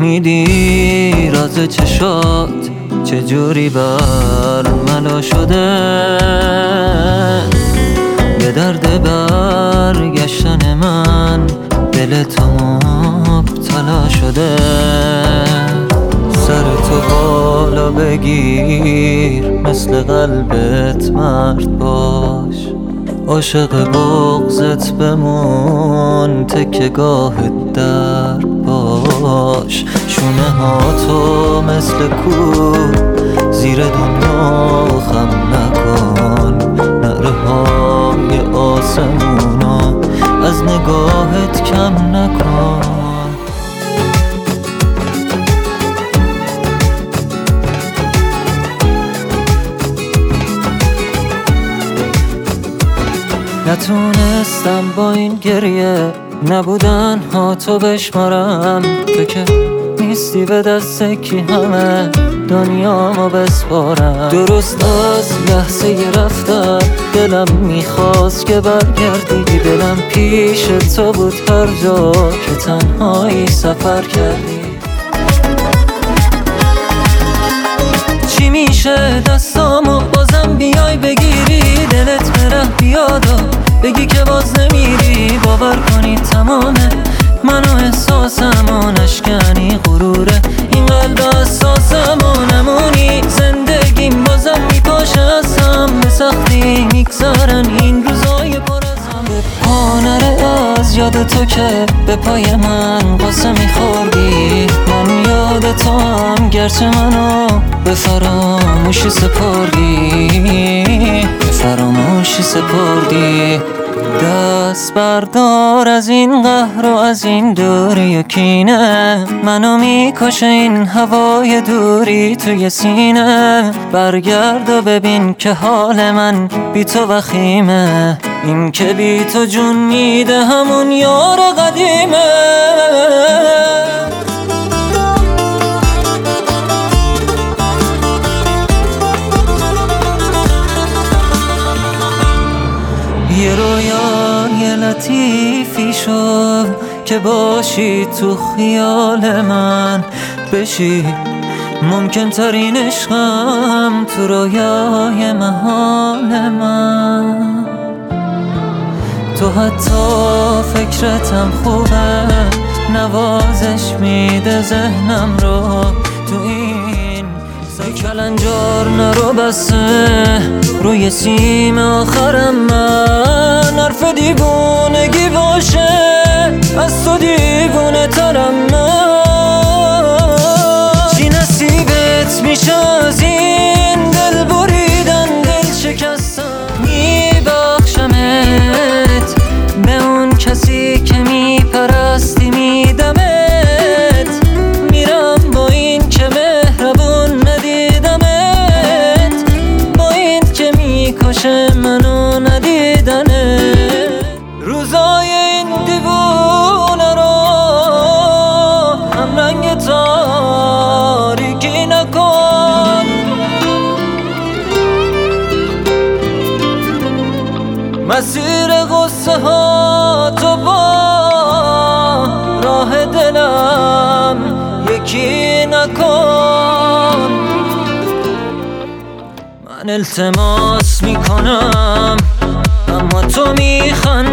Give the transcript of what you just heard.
میدی راز چشات چجوری بر ملا شده، به درد برگشتن من دل تو مبتلا شده. سر تو بالا بگیر مثل قلبت مرد باش، عاشق بغضت بمون تکه گاه در باش. شونه ها تو مثل کو زیر دنیا خم نکن، نعره های آسمونا از نگاهت کم نکن. نتونستم با این گریه نبودن ها تو بشمارم، تو که نیستی به دست کی همه دنیامو بسپارم. درست از لحظه رفتن دلم میخواست که برگردی، دلم پیش تو بود هر جا که تنهایی سفر کردی. چی میشه دستامو بازم بیای بگیری، دلت بره بیاد و بگی که باز نمیری. باور کنی تمامه من و احساسمو نشکنی، غروره این قلب اساسمو نمونی. زندگیم بازم میپاشه ازم، به سختی میگذرن این روزای پر از هم. به پا نره از یاد تو که به پای من قصه میخوردی. من یاد تو هم گرچه منو به فراموشی سپردی، به فراموشی سپردی. دست بردار از این قهر و از این دوری و کینه، منو میکشه این هوای دوری توی سینه. برگرد و ببین که حال من بی تو وخیمه، این که بی تو جون میده همون یار قدیمه. یه رویای لطیفی شد که باشی تو خیال من، بشی ممکن ترین عشقم تو رویای محال من. تو حتی فکرتم خوبه، نوازش میده ذهنم رو. تو این کلنجار نرو بسه روی سیم آخرم من، حرف دیوونگی باشه از تو دیوونه ترم من. چی نصیبت میشه از این دل بریدن دل شکستن، میبخشمت به اون کسی که میپرستی میدمت. میرم با این که مهربون ندیدمت، با این که میکشه منو ندیدنه. روزای این دیوونه رو هم رنگ تاریکی نکن، مسیر غصه ها تو با راه دلم یکی نکن. من التماس میکنم اما تو میخندی،